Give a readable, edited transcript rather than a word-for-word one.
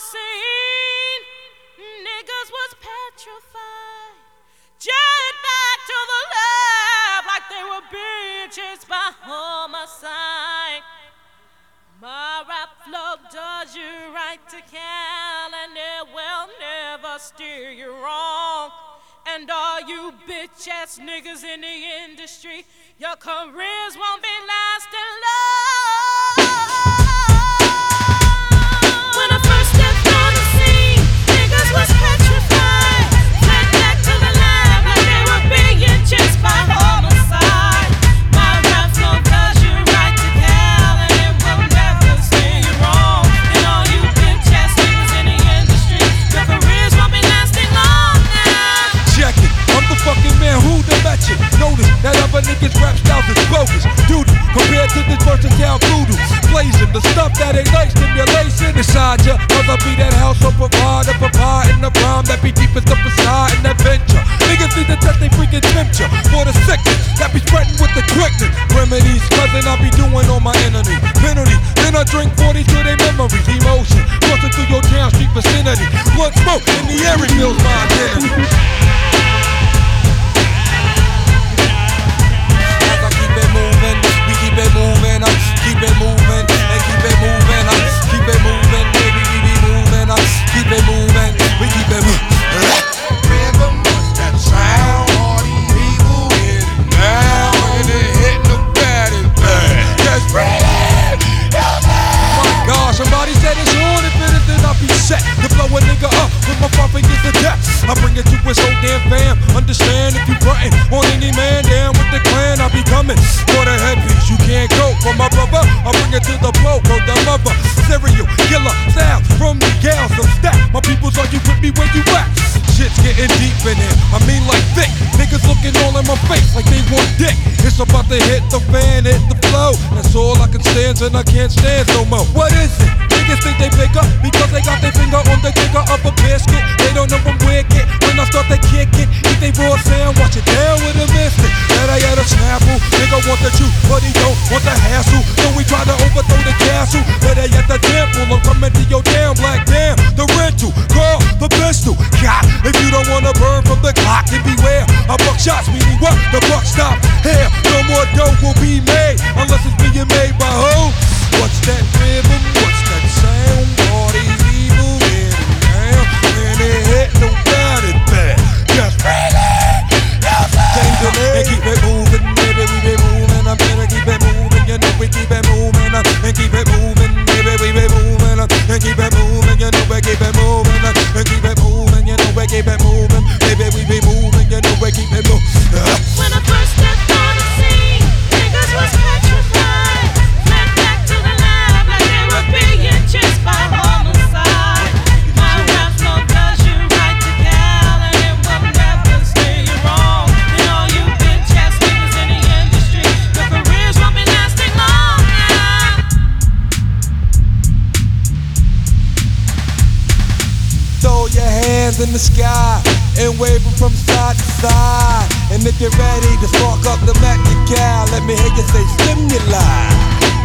scene, niggas was petrified. Jetted back to the lab like they were being chased by homicide. My rap flow does you right to Cal, and it will never steer you wrong. And all you bitch-ass niggas in the industry, your careers won't be lasting long. When I first stepped on the scene, niggas was petrified. Fled back to the lab like they were being chased by homicide. My rap flow does you right to Cal, and it will never steer you wrong. And all you bitch-ass niggas in the industry, your careers won't be lasting long now. Check it, I'm the fucking man who the bet you. Notice that other niggas rap styles is bogus. Doodle, compared to this versatile voodoo. Blazing the stuff that ain't like stimulation inside ya. Cause I be that house of provider, provide in the rhyme that be deepest up inside in that venture. Niggas need to test they freaking temperature for the sickness that be spreading with the quickness. Remedies, cousin, I be doing on my enemy. Penalty, then I drink 40 to their memories. Emotion, crossing through your town street vicinity. Blood smoke in the air reveals my identity. Keep it moving, keep it moving, and keep it moving, keep it moving, baby, we be moving, keep it moving, we keep it moving. Rhythm, what's that sound? All these people get it now, and it hit the bad and bad. Just breathe, my God, somebody said it's on, if it is then I'll be set to blow a nigga up with my 5 fingers to death. I bring it to his whole damn fam. Understand if you frontin' on any man down with the clan, I'll be coming for the headpiece. You can't go for my brother. I bring it to the blow, bro, the lover. Serial killer sound from the gals of stack. My people's are you with me where you at? Shit's getting deep in here. I mean like thick. Niggas looking all in my face like they want dick. It's about to hit the fan, hit the flow. That's all I can stand and I can't stand no more. What is it? Niggas think they bigger because they got their finger on the trigger of a biscuit. They don't know I'm wicked. When I start to kick it, eat they raw sound, watch it down with a mystic. That I had a sample. Nigga want the truth, but he don't want the hassle. So we try to overthrow the castle. But they at the temple, I'm coming to your damn black damn. The rental, call the pistol. God, if you don't wanna burn from the clock, then beware. A buck shots, meaning what? The buck stop here. No more dough will be made unless it's being made by who? What's that rhythm? What's that sound? All these evil in it now. When it hit, no doubt it bad. Just really, and keep it moving, baby, we be moving. I'm gonna keep it moving, you know we keep it moving. And keep it moving, baby, we be moving. And keep it moving, you know we keep it moving. And keep it moving, you know we keep it moving. Baby, we be moving, you know we keep it moving. When I first stepped on the scene, niggas was petrified. Fled back to the lab like they were being chased by homicide. My rap flow does you right to Cal, and it will never steer you wrong. And all you bitch-ass niggas in the industry, your careers won't be lasting long now. Throw your hands in the sky and wave them from side to side. And if you're ready to spark up the Mac, let me hear you say stimuli.